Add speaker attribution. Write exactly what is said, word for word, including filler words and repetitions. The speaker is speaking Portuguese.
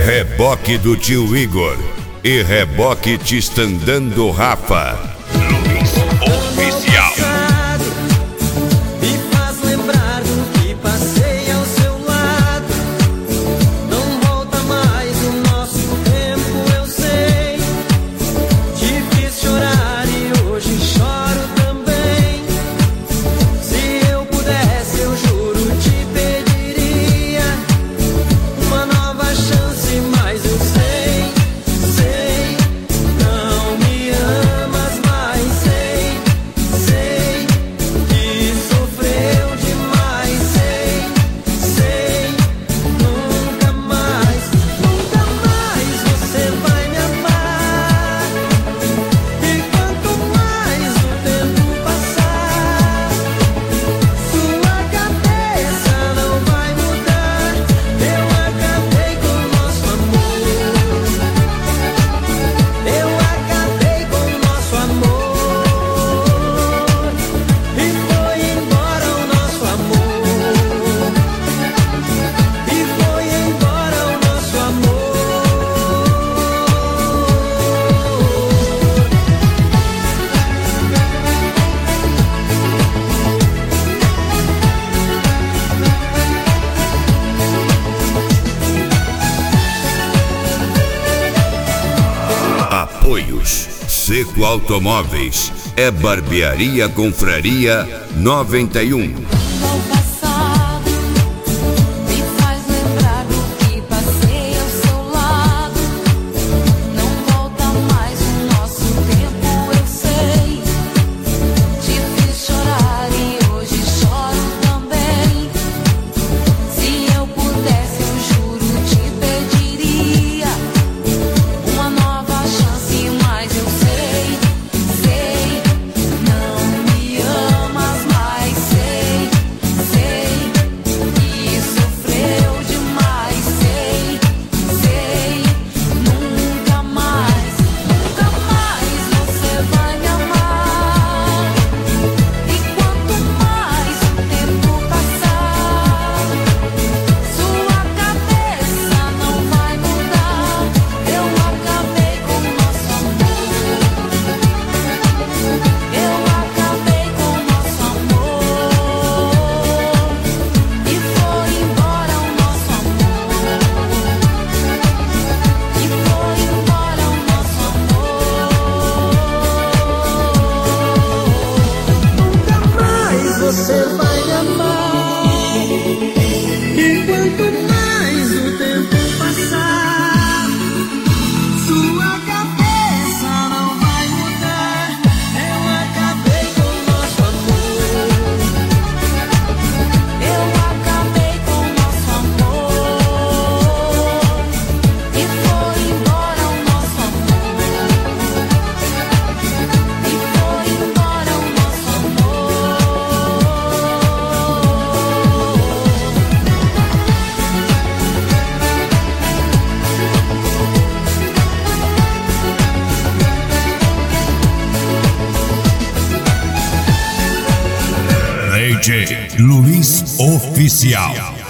Speaker 1: reboque do tio Igor e reboque te estandando Rafa. Luiz Oficial.
Speaker 2: Me faz lembrar do que passei ao seu lado. Não volta mais o nosso tempo, eu sei. Te fiz chorar e hoje choro também. Se eu pudesse, eu juro, te pediria uma nova chance, mas eu sei, sei, não me amas mais, sei, sei que sofreu demais, sei, sei, nunca mais, nunca mais você vai me amar. E quanto mais o tempo passar, sua cabeça não vai mudar. Eu acabei com o nosso amor. Eu acabei com o nosso amor. E foi embora o nosso amor. E foi embora o nosso amor.
Speaker 1: Apoios: Seco Automóveis, é Barbearia Confraria noventa e um.
Speaker 3: Ao passado, me faz lembrar do que passei ao seu lado. Não volta mais o nosso tempo, eu sei. Te fiz chorar e hoje choro também. Se eu pudesse, eu juro, te pediria uma nova chance, mas eu sei, sei, não me amas mais, sei, sei que sofreu demais, sei, sei, nunca mais, nunca mais você vai me amar. E quanto mais o tempo passar, sua cabeça não vai mudar. Eu acabei com o nosso amor. Eu acabei com o nosso amor. E foi embora o nosso amor. E foi embora o nosso
Speaker 2: Nunca mais você vai me amar. E quanto mais o tempo passar, sua cabeça não vai mudar. Eu acabei com o nosso amor.
Speaker 3: Eu acabei com o nosso amor. E foi embora o nosso amor. E foi embora o nosso amor.
Speaker 4: D J Luiz Oficial.